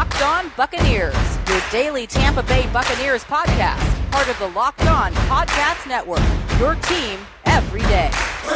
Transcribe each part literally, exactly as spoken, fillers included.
Locked On Buccaneers, your daily Tampa Bay Buccaneers podcast, part of the Locked On Podcast Network, your team every day.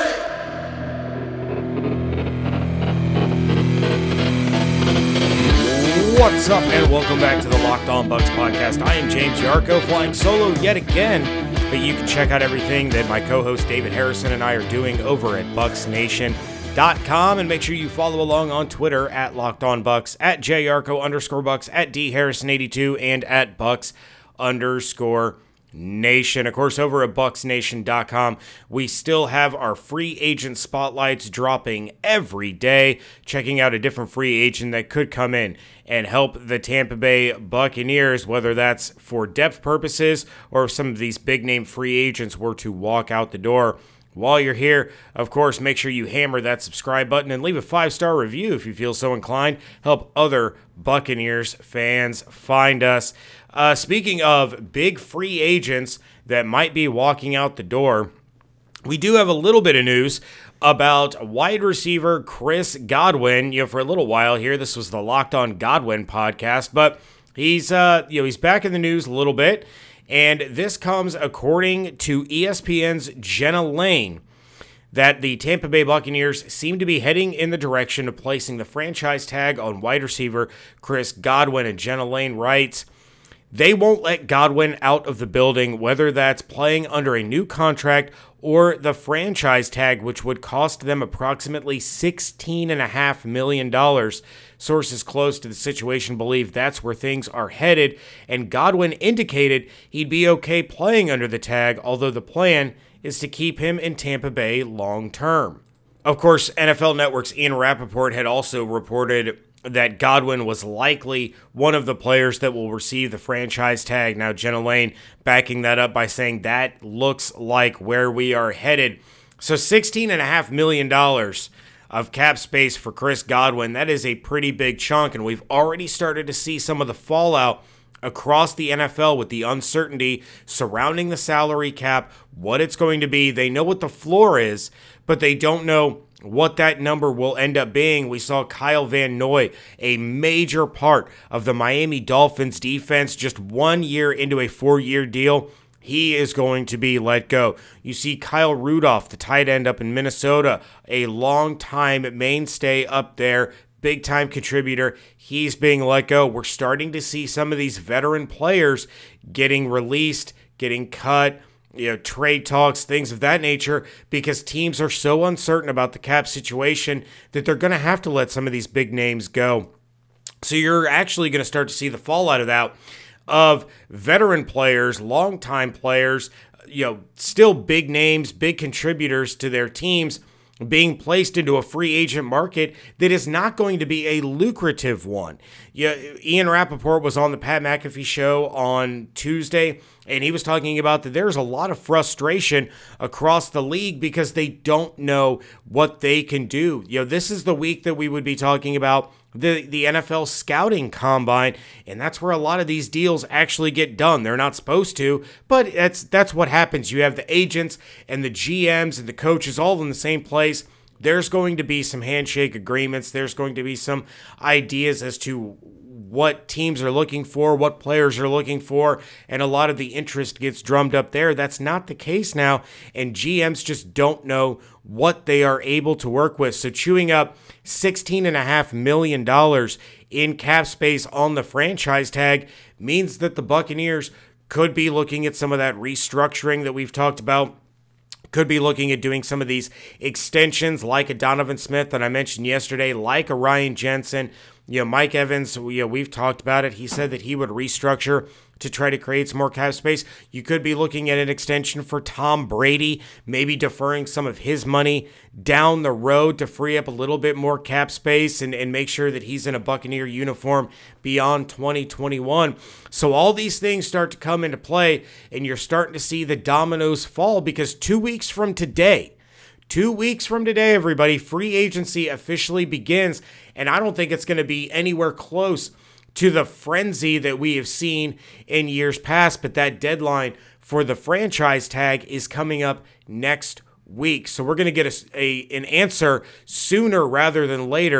What's up, and welcome back to the Locked On Bucs podcast. I am James Yarko, flying solo yet again, but you can check out everything that my co-host David Harrison and I are doing over at bucs nation dot com, and make sure you follow along on Twitter at Locked On Bucs, at JYarko underscore Bucs, at D Harrison eighty-two, and at Bucs underscore Nation. Of course, over at bucs nation dot com, we still have our free agent spotlights dropping every day, checking out a different free agent that could come in and help the Tampa Bay Buccaneers, whether that's for depth purposes or if some of these big-name free agents were to walk out the door. While you're here, of course, make sure you hammer that subscribe button and leave a five-star review if you feel so inclined. Help other Buccaneers fans find us. Uh, speaking of big free agents that might be walking out the door, we do have a little bit of news about wide receiver Chris Godwin. You know, for a little while here, this was the Locked On Godwin podcast, but he's uh, you know he's back in the news a little bit. And this comes according to E S P N's Jenna Laine, that the Tampa Bay Buccaneers seem to be heading in the direction of placing the franchise tag on wide receiver Chris Godwin. And Jenna Laine writes, they won't let Godwin out of the building, whether that's playing under a new contract or the franchise tag, which would cost them approximately sixteen point five million dollars. Sources close to the situation believe that's where things are headed, and Godwin indicated he'd be okay playing under the tag, although the plan is to keep him in Tampa Bay long term. Of course, N F L Network's Ian Rappaport had also reported that Godwin was likely one of the players that will receive the franchise tag. Now, Jenna Laine backing that up by saying that looks like where we are headed. So sixteen point five million dollars of cap space for Chris Godwin. That is a pretty big chunk, and we've already started to see some of the fallout across the N F L with the uncertainty surrounding the salary cap, what it's going to be. They know what the floor is, but they don't know what that number will end up being. We saw Kyle Van Noy, a major part of the Miami Dolphins defense, just one year into a four-year deal. He is going to be let go. You see Kyle Rudolph, the tight end up in Minnesota, a long-time mainstay up there, big-time contributor. He's being let go. We're starting to see some of these veteran players getting released, getting cut, you know, trade talks, things of that nature, because teams are so uncertain about the cap situation that they're going to have to let some of these big names go. So you're actually going to start to see the fallout of that, of veteran players, longtime players, you know, still big names, big contributors to their teams being placed into a free agent market that is not going to be a lucrative one. Yeah, Ian Rappaport was on the Pat McAfee show on Tuesday, and he was talking about that there's a lot of frustration across the league because they don't know what they can do. You know, this is the week that we would be talking about the, the N F L scouting combine, and that's where a lot of these deals actually get done. They're not supposed to, but that's that's what happens. You have the agents and the G Ms and the coaches all in the same place. There's going to be some handshake agreements. There's going to be some ideas as to what teams are looking for, what players are looking for, and a lot of the interest gets drummed up there. That's not the case now, and G Ms just don't know what they are able to work with. So chewing up sixteen point five million dollars in cap space on the franchise tag means that the Buccaneers could be looking at some of that restructuring that we've talked about, could be looking at doing some of these extensions like a Donovan Smith that I mentioned yesterday, like a Ryan Jensen. You know, Mike Evans, you know, we've talked about it. He said that he would restructure to try to create some more cap space. You could be looking at an extension for Tom Brady, maybe deferring some of his money down the road to free up a little bit more cap space and, and make sure that he's in a Buccaneer uniform beyond twenty twenty-one. So all these things start to come into play, and you're starting to see the dominoes fall, because two weeks from today, Two weeks from today, everybody, free agency officially begins, and I don't think it's going to be anywhere close to the frenzy that we have seen in years past, but that deadline for the franchise tag is coming up next week. So we're going to get a, a, an answer sooner rather than later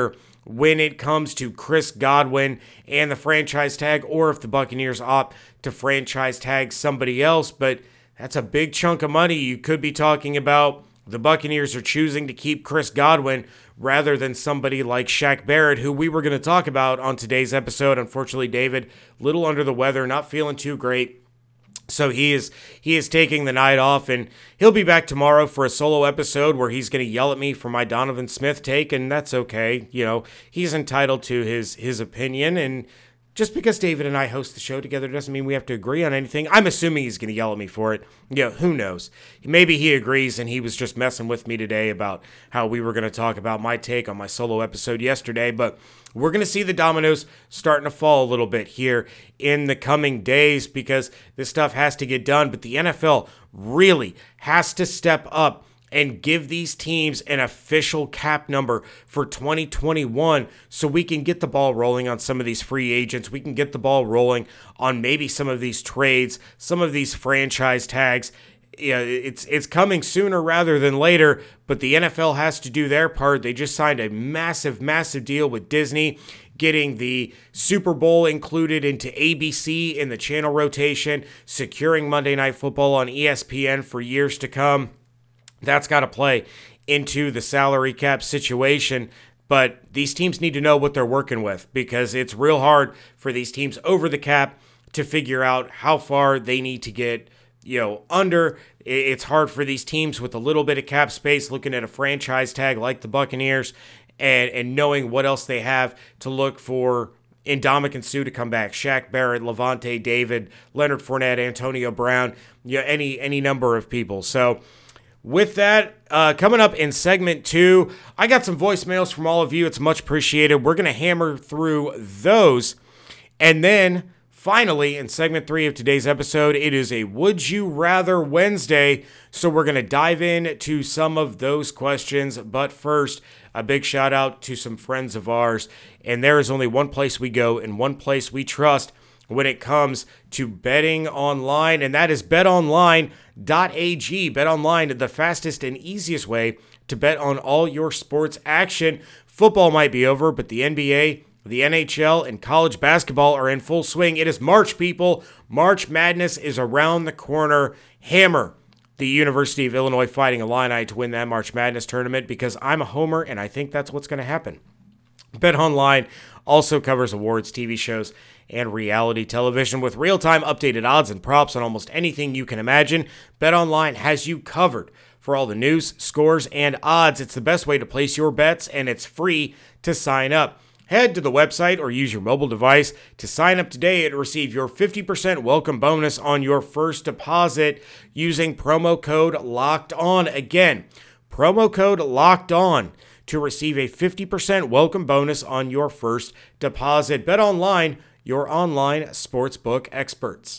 when it comes to Chris Godwin and the franchise tag, or if the Buccaneers opt to franchise tag somebody else. But that's a big chunk of money. You could be talking about the Buccaneers are choosing to keep Chris Godwin rather than somebody like Shaq Barrett, who we were going to talk about on today's episode. Unfortunately, David, little under the weather, not feeling too great. So he is he is taking the night off, and he'll be back tomorrow for a solo episode where he's going to yell at me for my Donovan Smith take, and that's okay. You know, he's entitled to his his opinion, and just because David and I host the show together doesn't mean we have to agree on anything. I'm assuming he's going to yell at me for it. Yeah, who knows? Maybe he agrees, and he was just messing with me today about how we were going to talk about my take on my solo episode yesterday, but we're going to see the dominoes starting to fall a little bit here in the coming days because this stuff has to get done, but the N F L really has to step up and give these teams an official cap number for twenty twenty-one so we can get the ball rolling on some of these free agents. We can get the ball rolling on maybe some of these trades, some of these franchise tags. Yeah, it's it's coming sooner rather than later, but the N F L has to do their part. They just signed a massive, massive deal with Disney, getting the Super Bowl included into A B C in the channel rotation, securing Monday Night Football on E S P N for years to come. That's got to play into the salary cap situation, but these teams need to know what they're working with because it's real hard for these teams over the cap to figure out how far they need to get, you know, under. It's hard for these teams with a little bit of cap space looking at a franchise tag like the Buccaneers and, and knowing what else they have to look for in Ndamukong Suh to come back, Shaq Barrett, Levante David, Leonard Fournette, Antonio Brown, you know, any any number of people. So with that, uh, coming up in segment two, I got some voicemails from all of you. It's much appreciated. We're going to hammer through those. And then finally, in segment three of today's episode, it is a Would You Rather Wednesday. So we're going to dive in to some of those questions. But first, a big shout out to some friends of ours. And there is only one place we go and one place we trust when it comes to betting online, and that is bet online dot a g. BetOnline, the fastest and easiest way to bet on all your sports action. Football might be over, but the N B A, the N H L, and college basketball are in full swing. It is March, people. March Madness is around the corner. Hammer the University of Illinois Fighting Illini to win that March Madness tournament because I'm a homer, and I think that's what's going to happen. BetOnline also covers awards, T V shows, and reality television with real-time updated odds and props on almost anything you can imagine. BetOnline has you covered for all the news, scores, and odds. It's the best way to place your bets, and it's free to sign up. Head to the website or use your mobile device to sign up today and receive your fifty percent welcome bonus on your first deposit using promo code LOCKEDON. Again, promo code LOCKEDON to receive a fifty percent welcome bonus on your first deposit. BetOnline, your online sportsbook experts.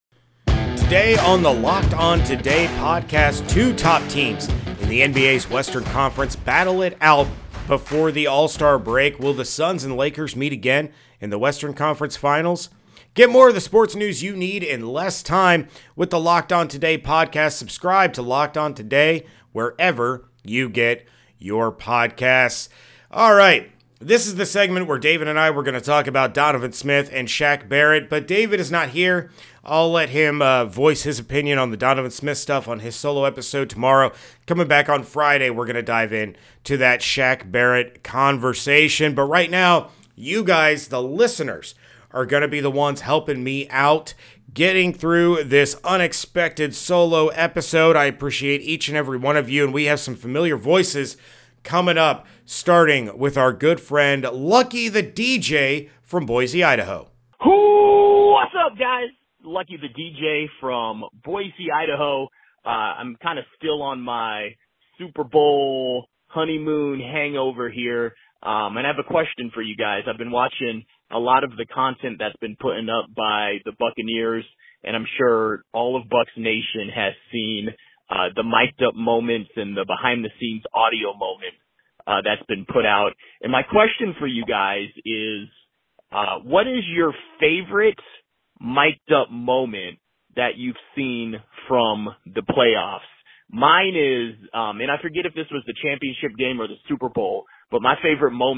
Today on the Locked On Today podcast, two top teams in the N B A's Western Conference battle it out before the All-Star break. Will the Suns and Lakers meet again in the Western Conference Finals? Get more of the sports news you need in less time with the Locked On Today podcast. Subscribe to Locked On Today wherever you get your podcasts. All right. This is the segment where David and I were going to talk about Donovan Smith and Shaq Barrett, but David is not here. I'll let him uh, voice his opinion on the Donovan Smith stuff on his solo episode tomorrow. Coming back on Friday, we're going to dive in to that Shaq Barrett conversation. But right now, you guys, the listeners, are going to be the ones helping me out getting through this unexpected solo episode. I appreciate each and every one of you, and we have some familiar voices coming up, starting with our good friend Lucky the D J from Boise, Idaho. Who? What's up, guys? Lucky the D J from Boise, Idaho. Uh, I'm kind of still on my Super Bowl honeymoon hangover here, um, and I have a question for you guys. I've been watching a lot of the content that's been put up by the Buccaneers, and I'm sure all of Bucs Nation has seen Uh, the mic'd up moments and the behind the scenes audio moments, uh, that's been put out. And my question for you guys is, uh, what is your favorite mic'd up moment that you've seen from the playoffs? Mine is, um, and I forget if this was the championship game or the Super Bowl, but my favorite moment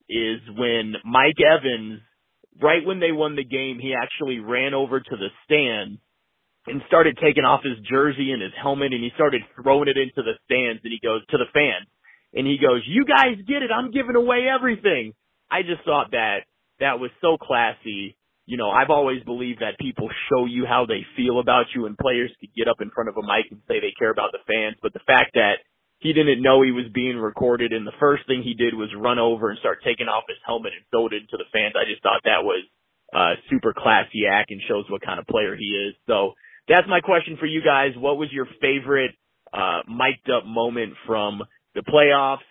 is when Mike Evans, right when they won the game, he actually ran over to the stands and started taking off his jersey and his helmet, and he started throwing it into the stands, and he goes to the fans, and he goes, "You guys get it, I'm giving away everything." I just thought that that was so classy. You know, I've always believed that people show you how they feel about you, and players could get up in front of a mic and say they care about the fans, but the fact that he didn't know he was being recorded, and the first thing he did was run over and start taking off his helmet and throw it into the fans, I just thought that was a super classy act and shows what kind of player he is. So that's my question for you guys. What was your favorite uh mic'd up moment from the playoffs?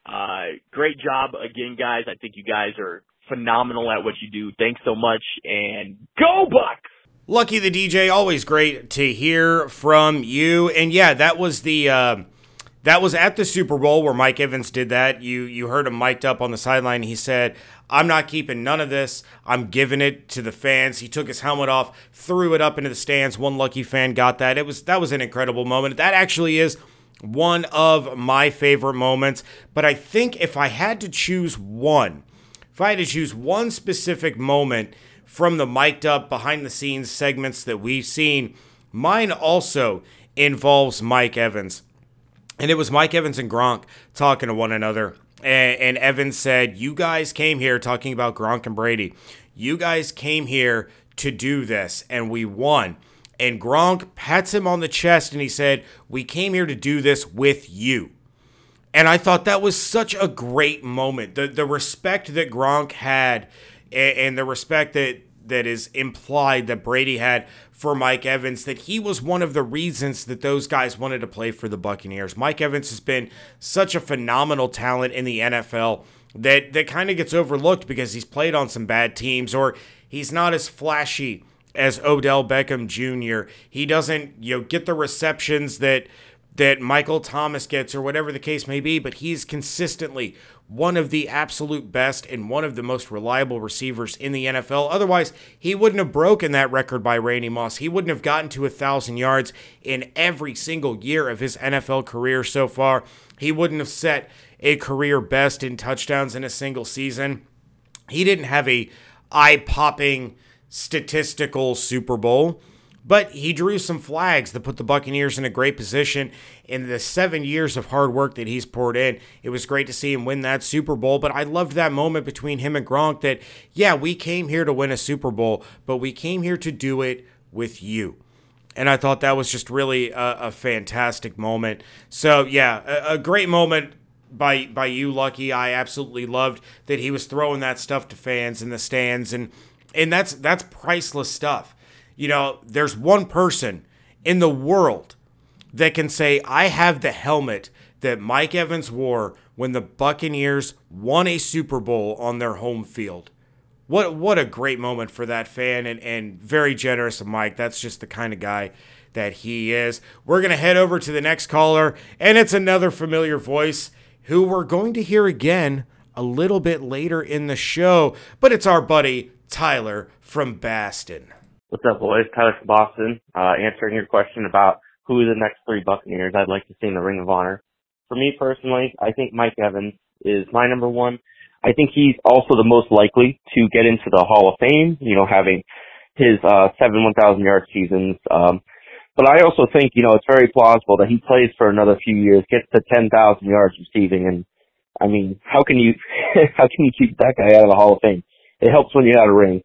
Uh great job again, guys. I think you guys are phenomenal at what you do. Thanks so much, and go Bucks! Lucky the D J, always great to hear from you. And yeah, that was the uh, that was at the Super Bowl where Mike Evans did that. You you heard him mic'd up on the sideline. He said, "I'm not keeping none of this. I'm giving it to the fans." He took his helmet off, threw it up into the stands. One lucky fan got that. It was that was an incredible moment. That actually is one of my favorite moments. But I think if I had to choose one, if I had to choose one specific moment from the mic'd up behind the scenes segments that we've seen, mine also involves Mike Evans. And it was Mike Evans and Gronk talking to one another. And, and Evans said, "You guys came here," talking about Gronk and Brady, "you guys came here to do this, and we won." And Gronk pats him on the chest and he said, "We came here to do this with you." And I thought that was such a great moment. The the respect that Gronk had and, and the respect that that is implied that Brady had for Mike Evans, that he was one of the reasons that those guys wanted to play for the Buccaneers. Mike Evans has been such a phenomenal talent in the N F L that, that kind of gets overlooked because he's played on some bad teams, or he's not as flashy as Odell Beckham Junior He doesn't, you know, get the receptions that that Michael Thomas gets or whatever the case may be, but he's consistently one of the absolute best and one of the most reliable receivers in the N F L. Otherwise, he wouldn't have broken that record by Randy Moss. He wouldn't have gotten to one thousand yards in every single year of his N F L career so far. He wouldn't have set a career best in touchdowns in a single season. He didn't have a eye-popping statistical Super Bowl, but he drew some flags that put the Buccaneers in a great position in the seven years of hard work that he's poured in. It was great to see him win that Super Bowl, but I loved that moment between him and Gronk that, yeah, we came here to win a Super Bowl, but we came here to do it with you. And I thought that was just really a, a fantastic moment. So, yeah, a, a great moment by by you, Lucky. I absolutely loved that he was throwing that stuff to fans in the stands, and and that's that's priceless stuff. You know, there's one person in the world that can say, "I have the helmet that Mike Evans wore when the Buccaneers won a Super Bowl on their home field." What what a great moment for that fan, and, and very generous of Mike. That's just the kind of guy that he is. We're going to head over to the next caller, and it's another familiar voice who we're going to hear again a little bit later in the show, but it's our buddy Tyler from Baston. What's up, boys? Tyler from Boston, uh, answering your question about who are the next three Buccaneers I'd like to see in the Ring of Honor. For me personally, I think Mike Evans is my number one. I think he's also the most likely to get into the Hall of Fame, you know, having his uh, seven one thousand yard seasons. Um, but I also think, you know, it's very plausible that he plays for another few years, gets to ten thousand yards receiving, and I mean, how can you how can you keep that guy out of the Hall of Fame? It helps when you got a ring.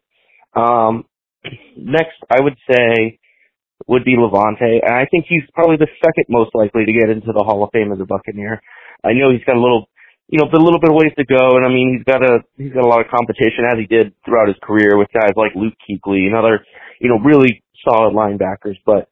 Um, next, I would say would be Levante, and I think he's probably the second most likely to get into the Hall of Fame as a Buccaneer. I know he's got a little, you know, a little bit of ways to go, and I mean, he's got a he's got a lot of competition, as he did throughout his career with guys like Luke Kuechly and other, you know, really solid linebackers. But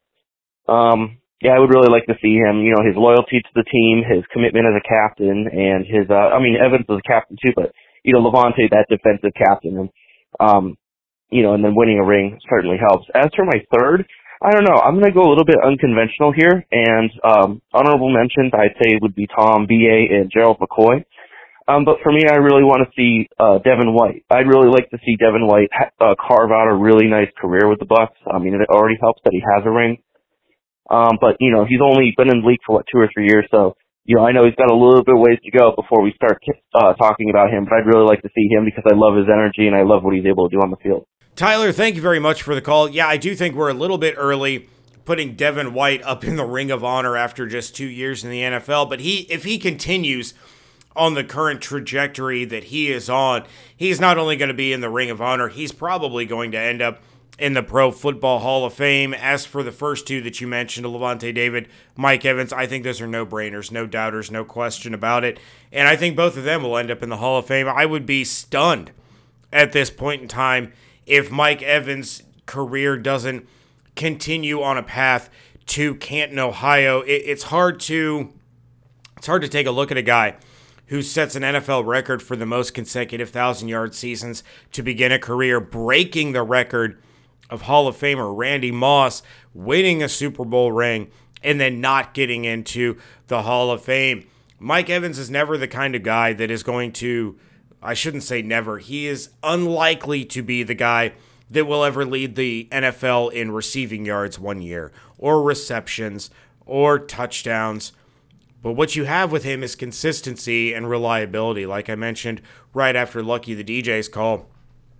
um, yeah, I would really like to see him. You know, his loyalty to the team, his commitment as a captain, and his uh, I mean, Evans was a captain too, but you know, Levante, that defensive captain, and um, you know, and then winning a ring certainly helps. As for my third, I don't know. I'm going to go a little bit unconventional here, and um, honorable mentions I'd say would be Tom B A and Gerald McCoy. Um, but for me, I really want to see uh, Devin White. I'd really like to see Devin White uh, carve out a really nice career with the Bucs. I mean, it already helps that he has a ring. Um, but, you know, he's only been in the league for, what, two or three years, so you know, I know he's got a little bit of ways to go before we start uh, talking about him, but I'd really like to see him because I love his energy and I love what he's able to do on the field. Tyler, thank you very much for the call. Yeah, I do think we're a little bit early putting Devin White up in the Ring of Honor after just two years in the N F L, but he, if he continues on the current trajectory that he is on, he's not only going to be in the Ring of Honor, he's probably going to end up in the Pro Football Hall of Fame. As for the first two that you mentioned, Lavonte David, Mike Evans, I think those are no-brainers, no doubters, no question about it. And I think both of them will end up in the Hall of Fame. I would be stunned at this point in time if Mike Evans' career doesn't continue on a path to Canton, Ohio. It, it's hard to it's hard to take a look at a guy who sets an N F L record for the most consecutive thousand-yard seasons to begin a career, breaking the record of Hall of Famer Randy Moss, winning a Super Bowl ring, and then not getting into the Hall of Fame. Mike Evans is never the kind of guy that is going to, I shouldn't say never, he is unlikely to be the guy that will ever lead the N F L in receiving yards one year, or receptions, or touchdowns. But what you have with him is consistency and reliability, like I mentioned right after Lucky the D J's call.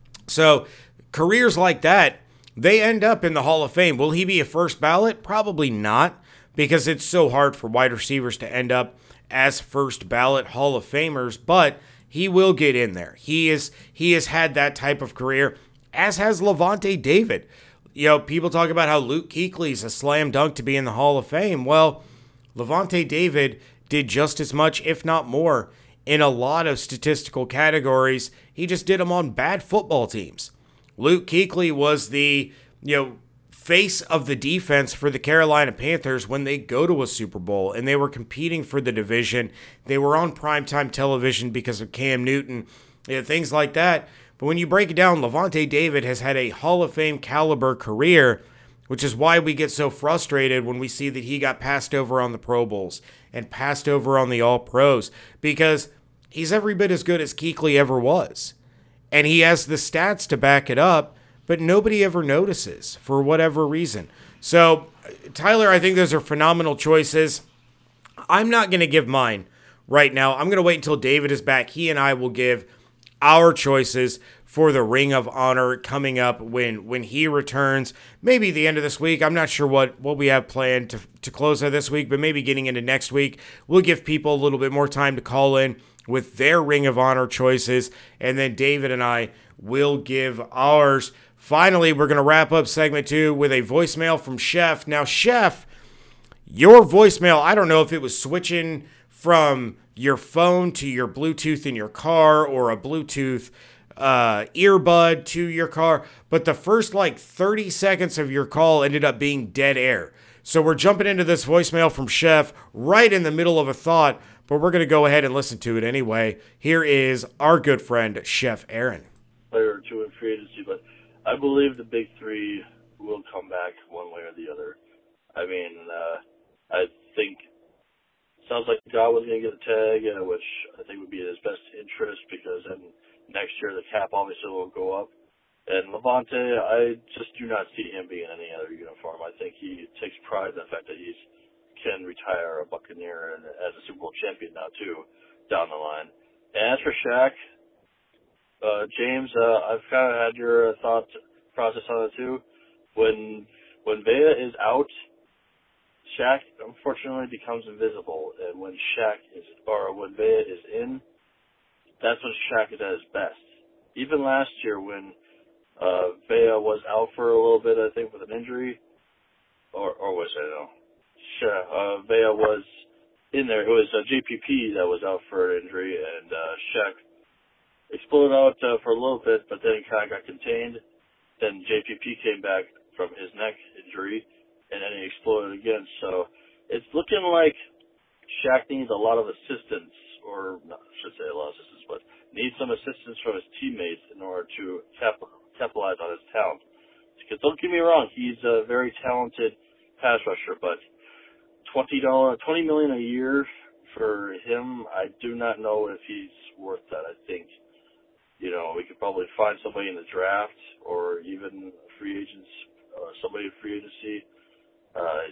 So careers like that, they end up in the Hall of Fame. Will he be a first ballot? Probably not, because it's so hard for wide receivers to end up as first ballot Hall of Famers, but he will get in there. He is he has had that type of career, as has Lavonte David. You know, people talk about how Luke Kuechly's a slam dunk to be in the Hall of Fame. Well, Lavonte David did just as much, if not more, in a lot of statistical categories. He just did them on bad football teams. Luke Kuechly was the, you know, face of the defense for the Carolina Panthers when they go to a Super Bowl, and they were competing for the division. They were on primetime television because of Cam Newton, you know, things like that. But when you break it down, Lavonte David has had a Hall of Fame caliber career, which is why we get so frustrated when we see that he got passed over on the Pro Bowls and passed over on the All-Pros, because he's every bit as good as Kuechly ever was. And he has the stats to back it up, but nobody ever notices for whatever reason. So, Tyler, I think those are phenomenal choices. I'm not going to give mine right now. I'm going to wait until David is back. He and I will give our choices for the Ring of Honor coming up when, when he returns. Maybe the end of this week. I'm not sure what, what we have planned to, to close out this week, but maybe getting into next week, we'll give people a little bit more time to call in with their Ring of Honor choices, and then David and I will give ours. Finally, we're going to wrap up segment two with a voicemail from Chef. Now, Chef, your voicemail, I don't know if it was switching from your phone to your Bluetooth in your car or a Bluetooth uh, earbud to your car, but the first like thirty seconds of your call ended up being dead air. So we're jumping into this voicemail from Chef right in the middle of a thought, but we're going to go ahead and listen to it anyway. Here is our good friend, Chef Aaron. Player or two in free agency, but I believe the big three will come back one way or the other. I mean, uh, I think it sounds like Godwin's going to get a tag, uh, which I think would be in his best interest, because then next year the cap obviously will go up. And Lavonte, I just do not see him being in any other uniform. I think he takes pride in the fact that he can retire a Buccaneer and as a Super Bowl champion now too, down the line. And as for Shaq, uh, James, uh, I've kind of had your thought process on it too. When when Vea is out, Shaq unfortunately becomes invisible, and when Shaq is or when Vea is in, that's when Shaq is at his best. Even last year when uh, Vea was out for a little bit, I think with an injury, or or was I know? Sure, uh, Vea was in there. It was uh, J P P that was out for an injury, and uh, Shaq exploded out uh, for a little bit, but then kind of got contained. Then J P P came back from his neck injury, and then he exploded again. So it's looking like Shaq needs a lot of assistance, or not, I should say a lot of assistance, but needs some assistance from his teammates in order to cap- capitalize on his talent. Because don't get me wrong, he's a very talented pass rusher, but twenty dollars, twenty million dollars a year for him, I do not know if he's worth that. I think, you know, we could probably find somebody in the draft or even free agents, uh, somebody in free agency. Uh, I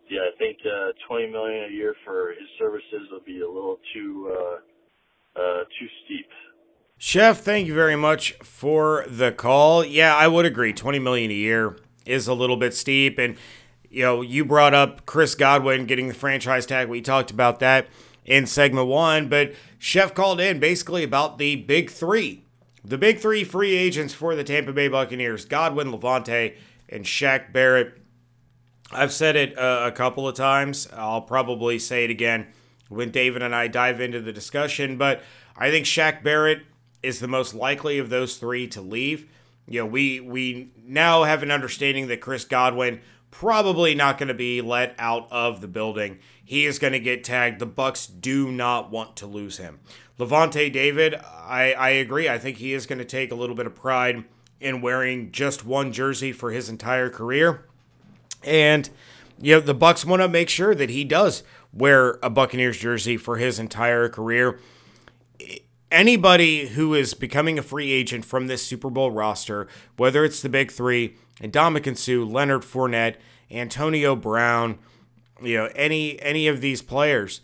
yeah, I think uh, twenty million dollars a year for his services would be a little too uh, uh, too steep. Chef, thank you very much for the call. Yeah, I would agree. twenty million dollars a year is a little bit steep. And, you know, you brought up Chris Godwin getting the franchise tag. We talked about that in segment one. But Chef called in basically about the big three. The big three free agents for the Tampa Bay Buccaneers: Godwin, Lavonte, and Shaq Barrett. I've said it uh, a couple of times. I'll probably say it again when David and I dive into the discussion. But I think Shaq Barrett is the most likely of those three to leave. You know, we we now have an understanding that Chris Godwin probably not going to be let out of the building. He is going to get tagged. The Bucs do not want to lose him. Lavonte David, I, I agree. I think he is going to take a little bit of pride in wearing just one jersey for his entire career. And, you know, the Bucs want to make sure that he does wear a Buccaneers jersey for his entire career. Anybody who is becoming a free agent from this Super Bowl roster, whether it's the big three, Ndamukong Suh, Leonard Fournette, Antonio Brown, you know, any any of these players,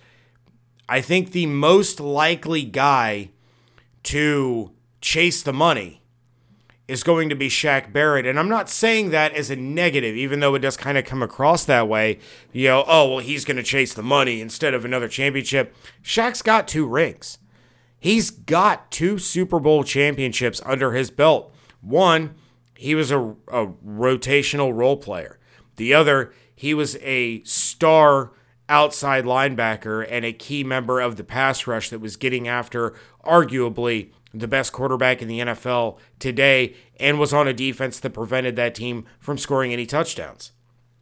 I think the most likely guy to chase the money is going to be Shaq Barrett. And I'm not saying that as a negative, even though it does kind of come across that way. You know, oh, well, he's going to chase the money instead of another championship. Shaq's got two rings. He's got two Super Bowl championships under his belt. One, he was a, a rotational role player. The other, he was a star outside linebacker and a key member of the pass rush that was getting after arguably the best quarterback in the N F L today, and was on a defense that prevented that team from scoring any touchdowns.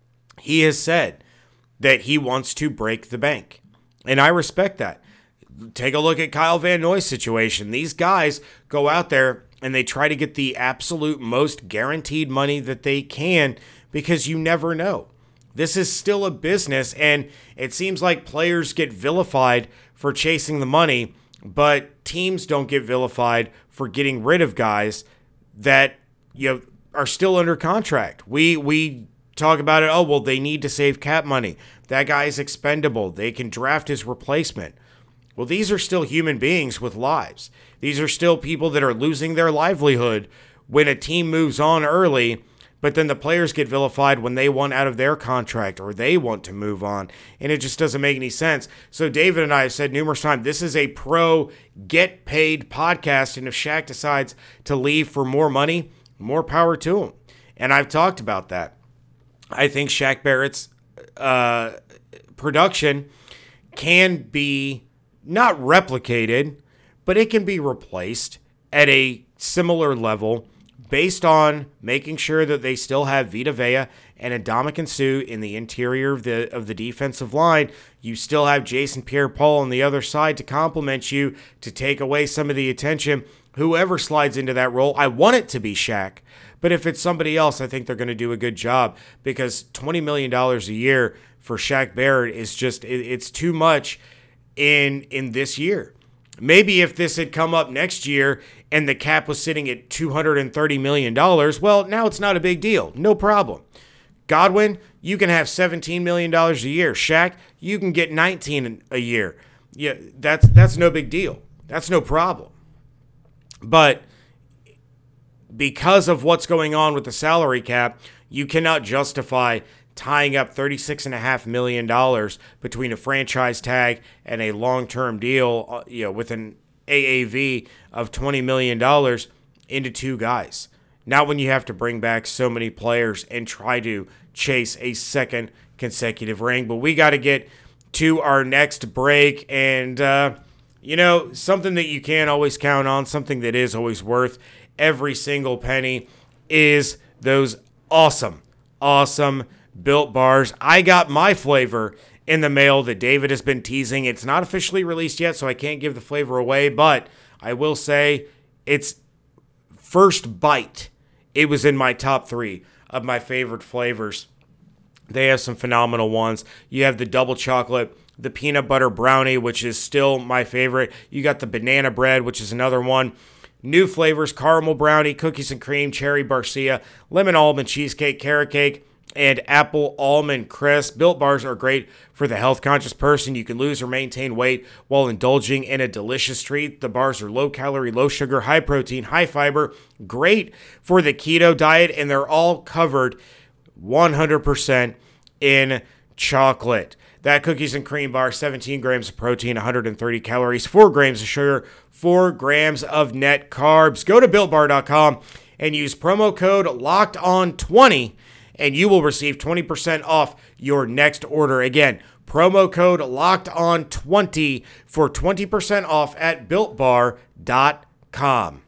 He has said that he wants to break the bank, and I respect that. Take a look at Kyle Van Noy's situation. These guys go out there and they try to get the absolute most guaranteed money that they can because you never know. This is still a business, and it seems like players get vilified for chasing the money, but teams don't get vilified for getting rid of guys that, you know, are still under contract. We we talk about it, oh, well, they need to save cap money. That guy is expendable. They can draft his replacement. Well, these are still human beings with lives. These are still people that are losing their livelihood when a team moves on early, but then the players get vilified when they want out of their contract or they want to move on, and it just doesn't make any sense. So David and I have said numerous times, this is a pro get paid podcast, and if Shaq decides to leave for more money, more power to him. And I've talked about that. I think Shaq Barrett's uh, production can be not replicated, but it can be replaced at a similar level based on making sure that they still have Vita Vea and Ndamukong Suh in the interior of the of the defensive line. You still have Jason Pierre-Paul on the other side to complement you, to take away some of the attention. Whoever slides into that role, I want it to be Shaq. But if it's somebody else, I think they're going to do a good job, because twenty million dollars a year for Shaq Barrett is just, it, it's too much in in this year. Maybe if this had come up next year and the cap was sitting at two hundred thirty million dollars, well, now it's not a big deal. No problem. Godwin, you can have seventeen million dollars a year. Shaq, you can get nineteen a year. Yeah, that's that's no big deal. That's no problem. But because of what's going on with the salary cap, you cannot justify tying up thirty-six point five million dollars between a franchise tag and a long-term deal, you know, with an A A V of twenty million dollars into two guys. Not when you have to bring back so many players and try to chase a second consecutive ring. But we got to get to our next break. And, uh, you know, something that you can't always count on, something that is always worth every single penny, is those awesome, awesome Built Bars. I got my flavor in the mail that David has been teasing. It's not officially released yet, so I can't give the flavor away, but I will say it's first bite. It was in my top three of my favorite flavors. They have some phenomenal ones. You have the double chocolate, the peanut butter brownie, which is still my favorite. You got the banana bread, which is another one. New flavors: caramel brownie, cookies and cream, cherry barcia, lemon almond cheesecake, carrot cake, and apple almond crisp. Built Bars are great for the health-conscious person. You can lose or maintain weight while indulging in a delicious treat. The bars are low-calorie, low-sugar, high-protein, high-fiber, great for the keto diet, and they're all covered one hundred percent in chocolate. That cookies and cream bar, seventeen grams of protein, one hundred thirty calories, four grams of sugar, four grams of net carbs. Go to built bar dot com and use promo code locked on twenty, and you will receive twenty percent off your next order. Again, promo code locked on twenty for twenty percent off at built bar dot com.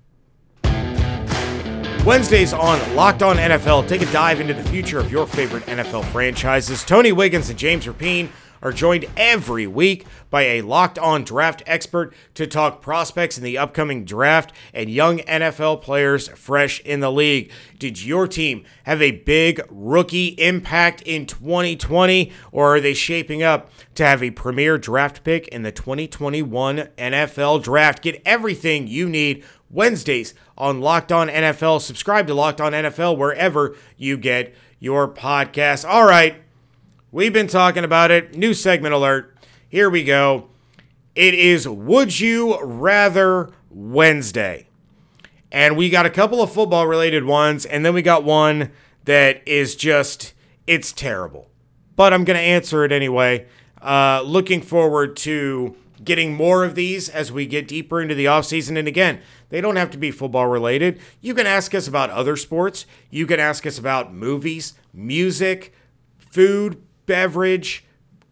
Wednesdays on Locked On N F L, take a dive into the future of your favorite N F L franchises. Tony Wiggins and James Rapine are joined every week by a Locked On draft expert to talk prospects in the upcoming draft and young N F L players fresh in the league. Did your team have a big rookie impact in twenty twenty, or are they shaping up to have a premier draft pick in the twenty twenty-one N F L draft? Get everything you need Wednesdays on Locked On N F L. Subscribe to Locked On N F L wherever you get your podcasts. All right, we've been talking about it. New segment alert. Here we go. It is Would You Rather Wednesday. And we got a couple of football-related ones, and then we got one that is just, it's terrible. But I'm going to answer it anyway. Uh, looking forward to getting more of these as we get deeper into the offseason. And again, they don't have to be football related. You can ask us about other sports. You can ask us about movies, music, food, beverage,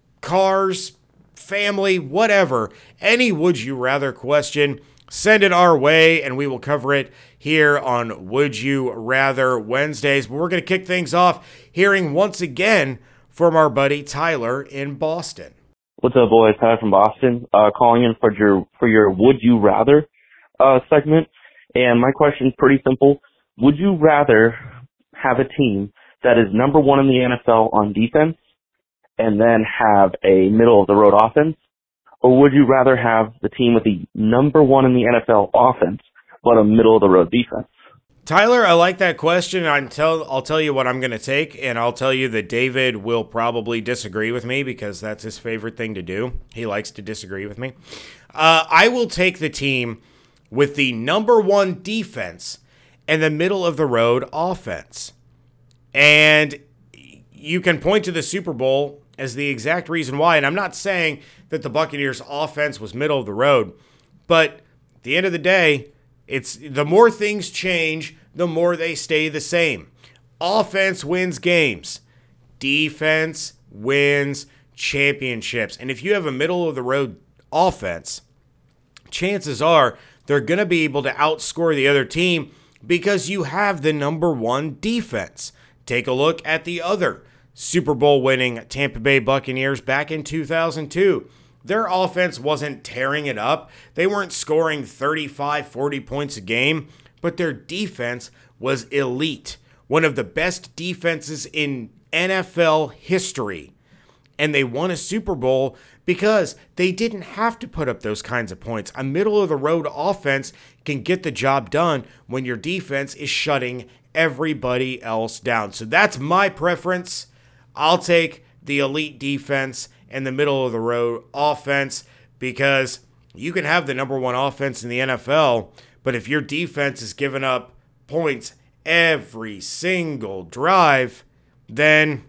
cars, family, whatever. Any would you rather question, send it our way and we will cover it here on Would You Rather Wednesdays. But we're going to kick things off hearing once again from our buddy Tyler in Boston. What's up, boys? Tyler from Boston, uh, calling in for your for your Would You Rather uh, segment. And my question is pretty simple. Would you rather have a team that is number one in the N F L on defense and then have a middle-of-the-road offense? Or would you rather have the team with the number one in the N F L offense but a middle-of-the-road defense? Tyler, I like that question. I'm tell, I'll tell you what I'm going to take, and I'll tell you that David will probably disagree with me because that's his favorite thing to do. He likes to disagree with me. Uh, I will take the team with the number one defense and the middle-of-the-road offense. And you can point to the Super Bowl as the exact reason why, and I'm not saying that the Buccaneers' offense was middle-of-the-road, but at the end of the day, it's the more things change, the more they stay the same. Offense wins games. Defense wins championships. And if you have a middle-of-the-road offense, chances are they're going to be able to outscore the other team because you have the number one defense. Take a look at the other Super Bowl winning Tampa Bay Buccaneers back in two thousand two. Their offense wasn't tearing it up. They weren't scoring thirty-five, forty points a game, but their defense was elite. One of the best defenses in N F L history. And they won a Super Bowl because they didn't have to put up those kinds of points. A middle-of-the-road offense can get the job done when your defense is shutting everybody else down. So that's my preference. I'll take the elite defense and the middle-of-the-road offense because you can have the number one offense in the N F L, but if your defense is giving up points every single drive, then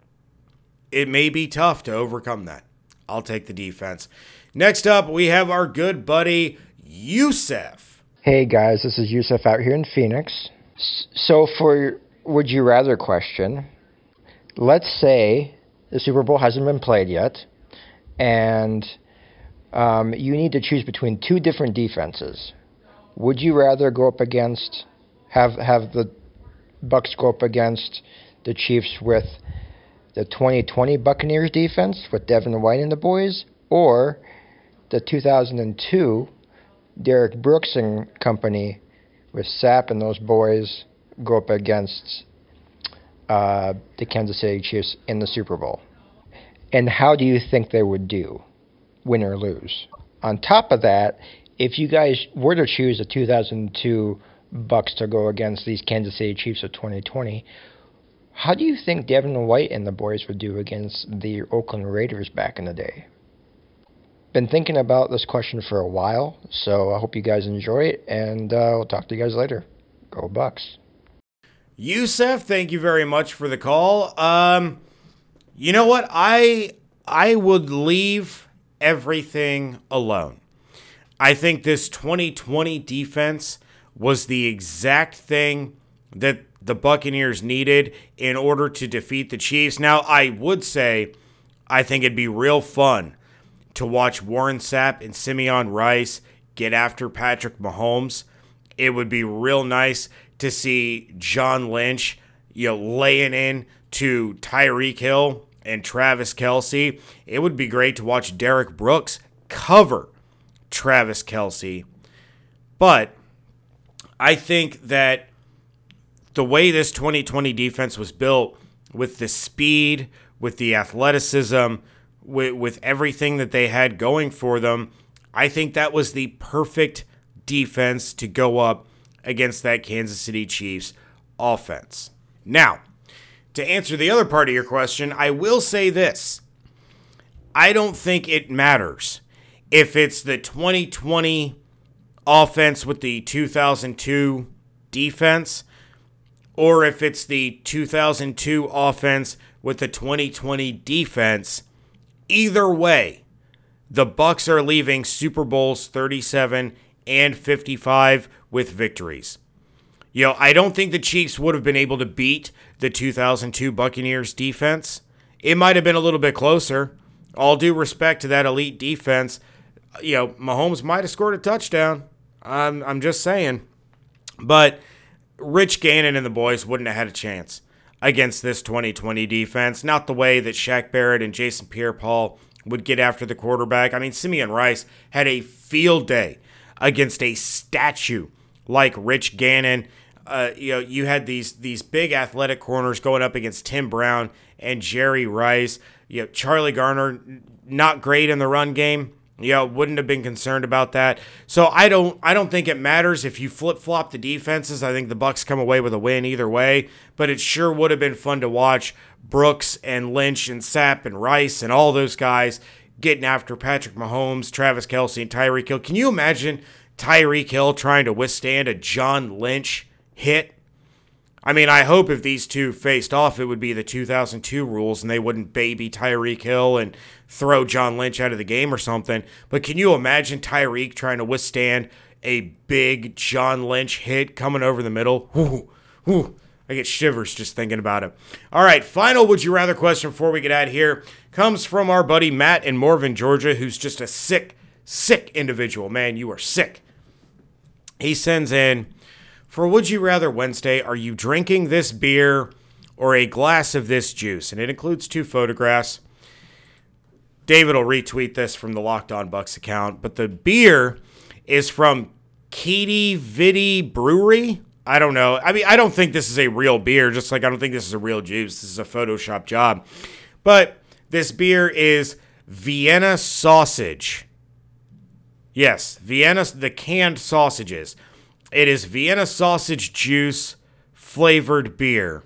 it may be tough to overcome that. I'll take the defense. Next up, we have our good buddy, Yusef. Hey, guys, this is Yusef out here in Phoenix. So for Would You Rather question, let's say the Super Bowl hasn't been played yet, and um, you need to choose between two different defenses. Would you rather go up against, have have the Bucs go up against the Chiefs with the twenty twenty Buccaneers defense with Devin White and the boys, or the two thousand two Derek Brooks and company with Sapp and those boys go up against Uh, the Kansas City Chiefs in the Super Bowl? And how do you think they would do, win or lose? On top of that, if you guys were to choose the two thousand two Bucs to go against these Kansas City Chiefs of twenty twenty, How do you think Devin White and the boys would do against the Oakland Raiders back in the day? Been thinking about this question for a while, so I hope you guys enjoy it, and uh, we'll talk to you guys later. Go Bucks. Yusef, thank you very much for the call. Um, you know what? I I would leave everything alone. I think this twenty twenty defense was the exact thing that the Buccaneers needed in order to defeat the Chiefs. Now, I would say I think it'd be real fun to watch Warren Sapp and Simeon Rice get after Patrick Mahomes. It would be real nice to see John Lynch, you know, laying in to Tyreek Hill and Travis Kelce. It would be great to watch Derek Brooks cover Travis Kelce. But I think that the way this twenty twenty defense was built, with the speed, with the athleticism, with, with everything that they had going for them, I think that was the perfect defense to go up against that Kansas City Chiefs offense. Now, to answer the other part of your question, I will say this. I don't think it matters if it's the twenty twenty offense with the two thousand two defense, or if it's the two thousand two offense with the twenty twenty defense. Either way, the Bucs are leaving Super Bowls thirty-seven and fifty-five with victories. You know, I don't think the Chiefs would have been able to beat the two thousand two Buccaneers defense. It might have been a little bit closer. All due respect to that elite defense, you know, Mahomes might have scored a touchdown. I'm, I'm just saying. But Rich Gannon and the boys wouldn't have had a chance against this twenty twenty defense. Not the way that Shaq Barrett and Jason Pierre-Paul would get after the quarterback. I mean, Simeon Rice had a field day against a statue like Rich Gannon. Uh, you know, you had these these big athletic corners going up against Tim Brown and Jerry Rice. You know, Charlie Garner, not great in the run game. You know, wouldn't have been concerned about that. So I don't I don't think it matters if you flip-flop the defenses. I think the Bucs come away with a win either way. But it sure would have been fun to watch Brooks and Lynch and Sapp and Rice and all those guys getting after Patrick Mahomes, Travis Kelce, and Tyreek Hill. Can you imagine Tyreek Hill trying to withstand a John Lynch hit? I mean, I hope if these two faced off, it would be the two thousand two rules and they wouldn't baby Tyreek Hill and throw John Lynch out of the game or something. But can you imagine Tyreek trying to withstand a big John Lynch hit coming over the middle? Whew, whew. I get shivers just thinking about it. All right, final Would You Rather question before we get out of here comes from our buddy Matt in Morven, Georgia, who's just a sick, sick individual. Man, you are sick. He sends in, for Would You Rather Wednesday, are you drinking this beer or a glass of this juice? And it includes two photographs. David will retweet this from the Locked On Bucks account. But the beer is from Keedy Vitty Brewery. I don't know. I mean, I don't think this is a real beer, just like I don't think this is a real juice. This is a Photoshop job. But this beer is Vienna Sausage. Yes, Vienna, the canned sausages. It is Vienna sausage juice flavored beer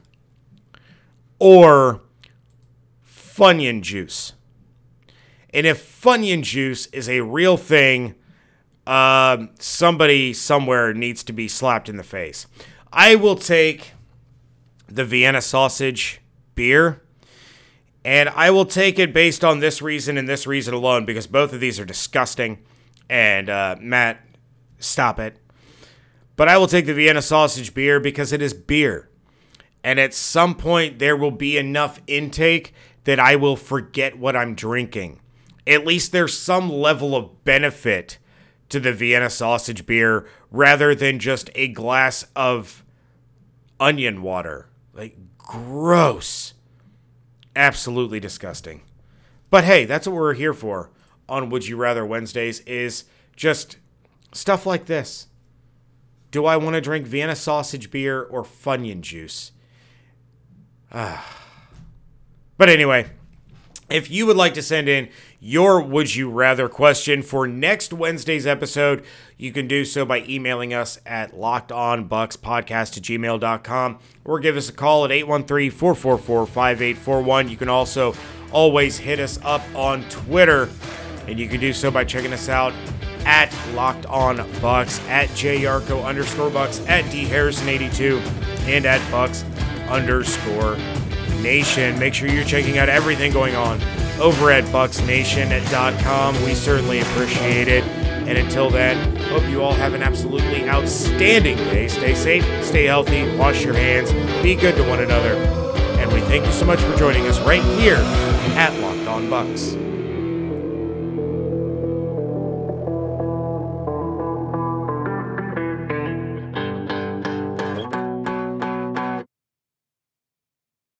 or Funyun juice. And if Funyun juice is a real thing, um, somebody somewhere needs to be slapped in the face. I will take the Vienna sausage beer, and I will take it based on this reason and this reason alone, because both of these are disgusting. And uh, Matt, stop it. But I will take the Vienna sausage beer because it is beer. And at some point, there will be enough intake that I will forget what I'm drinking. At least there's some level of benefit to the Vienna sausage beer rather than just a glass of onion water. Like, gross. Absolutely disgusting. But hey, that's what we're here for on Would You Rather Wednesdays, is just stuff like this. Do I want to drink Vienna sausage beer or Funyun juice? Ah. But anyway, If you would like to send in your Would You Rather question for next Wednesday's episode, you can do so by emailing us at lockedonbuckspodcast at gmail dot com or give us a call at eight one three, four four four, five eight four one. You can also always hit us up on Twitter, and you can do so by checking us out at lockedonbucks, at jyarko underscore bucks, at dharrison eighty-two, and at bucks underscore Nation. Make sure you're checking out everything going on over at bucks nation dot com. We certainly appreciate it. And until then, hope you all have an absolutely outstanding day. Stay safe, stay healthy, wash your hands, be good to one another. And we thank you so much for joining us right here at Locked On Bucks.